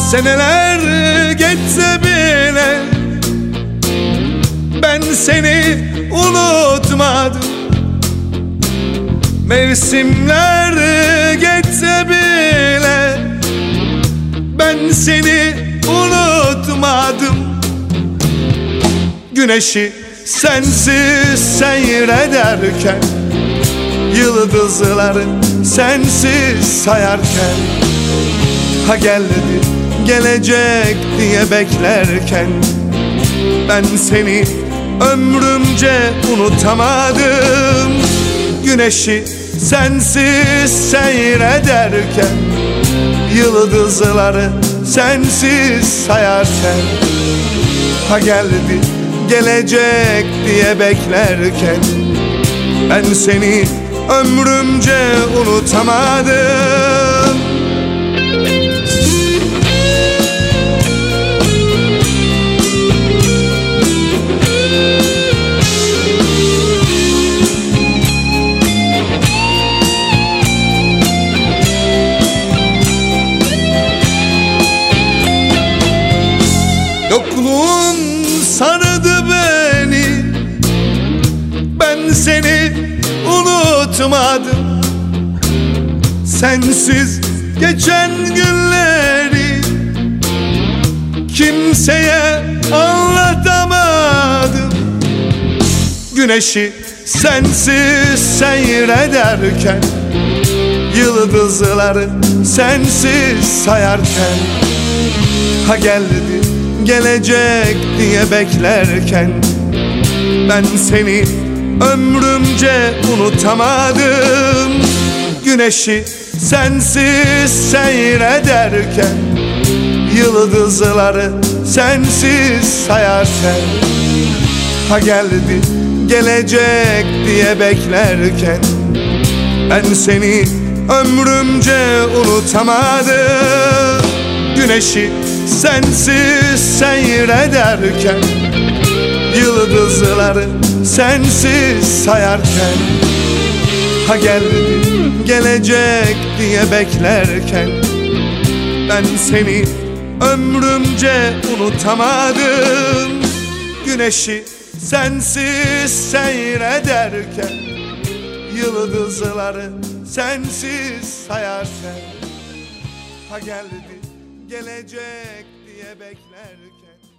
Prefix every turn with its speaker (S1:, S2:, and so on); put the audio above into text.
S1: Seneler geçse bile ben seni unutmadım. Mevsimler geçse bile ben seni unutmadım. Güneşi sensiz seyrederken, yıldızları sensiz sayarken, ha geldi gelecek diye beklerken, ben seni ömrümce unutamadım. Güneşi sensiz seyrederken, yıldızları sensiz sayarken, ha geldi gelecek diye beklerken, ben seni ömrümce unutamadım. Yokluğun sardı beni, ben seni unutmadım. Sensiz geçen günleri kimseye anlatamadım. Güneşi sensiz seyrederken, yıldızları sensiz sayarken, ha geldi gelecek diye beklerken, ben seni ömrümce unutamadım. Güneşi sensiz seyrederken, yıldızları sensiz sayarken, ha geldi gelecek diye beklerken, ben seni ömrümce unutamadım. Güneşi sensiz seyrederken, yıldızları sensiz sayarken, ha geldi gelecek diye beklerken, ben seni ömrümce unutamadım. Güneşi sensiz seyrederken, yıldızları sensiz sayarken, ha geldi gelecek diye beklerken,